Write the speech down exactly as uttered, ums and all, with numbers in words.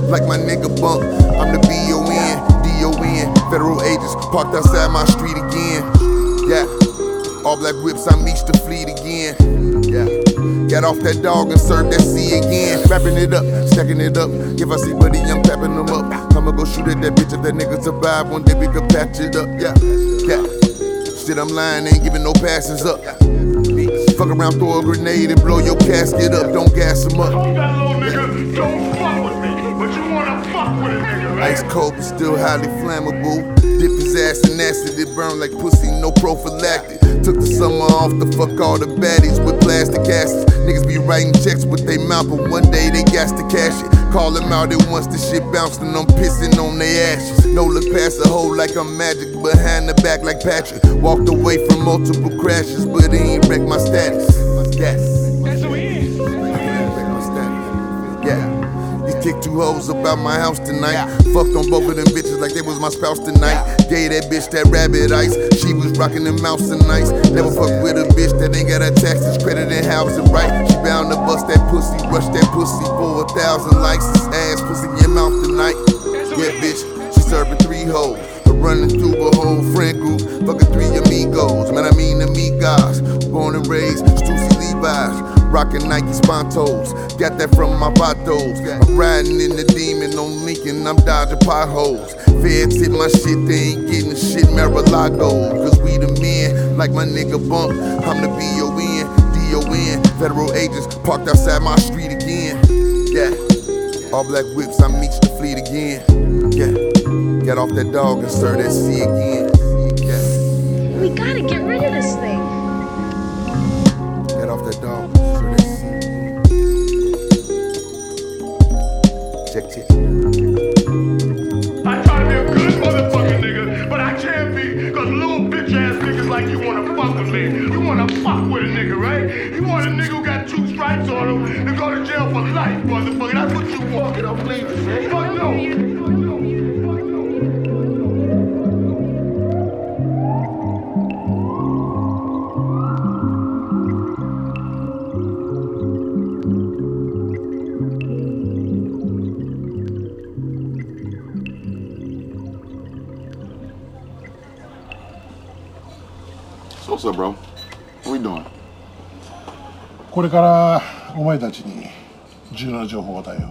like my nigga Bump. I'm the B O N, D O N, federal agents parked outside my street again. Yeah, all black whips, I meet the fleet again. Yeah, got off that dog and served that C again. Wrapping it up, stacking it up. If I see Buddy, I'm tapping them up. I'ma go shoot at that bitch if that nigga survive. One day we can patch it up. Yeah, yeah. Shit, I'm lying, ain't giving no passes up. Fuck around, throw a grenade and blow your casket up. Don't gas him up. Hold that little nigga, don't fuck with me, but you wanna fuck with a nigga, right? Ice cold but still highly flammable. Dip his ass in acid, it burn like pussy, no prophylactic. Took the summer off to fuck all the baddies with plastic asses. Niggas be writing checks with they mouth, but one day they got to cash it. Call them out at once, the shit bounced and I'm pissing on their ashes. No look past the hole like I'm magic, behind the back like Patrick. Walked away from multiple crashes, but he ain't wrecked my status. Yes. That's who he is. Wreck my status. Yeah. Kicked two hoes about my house tonight. Yeah. Fucked on both of them bitches like they was my spouse tonight. Yeah. Gave that bitch that rabbit ice. She was rocking them mouse and nice. Never fuck with a bitch that ain't got her taxes, credit and housing right. She bound to bust that pussy, rush that pussy for a thousand likes. Ass pussy in your mouth tonight. Yeah, bitch, she serving three hoes. Running through a whole friend group, fucking three amigos. Man, I mean amigos. Born and raised, Stussy Levi's. Rockin' Nike Spontos, got that from my Vatos. I'm riding in the demon on Lincoln, I'm dodging potholes. Feds hit my shit, they ain't getting shit Mar-a-Lago. Cause we the men, like my nigga Bump. I'm the B O N, D O N, federal agents parked outside my street again. Yeah, all black whips, I meet the fleet again. Yeah, got off that dog and served that C again. Yeah. We gotta get rid of this thing. Get off that dog, serve that C. Check, check. I try to be a good motherfucking nigga, but I can't be, cause little bitch ass niggas like you wanna fuck with me. You wanna fuck with a nigga, right? You want a nigga who got two stripes on him to go to jail for life, motherfucker. That's what you want. Get up, please. Fuck no. So what's up, bro? What we doing? これからお前たちに重要な情報を与えよう。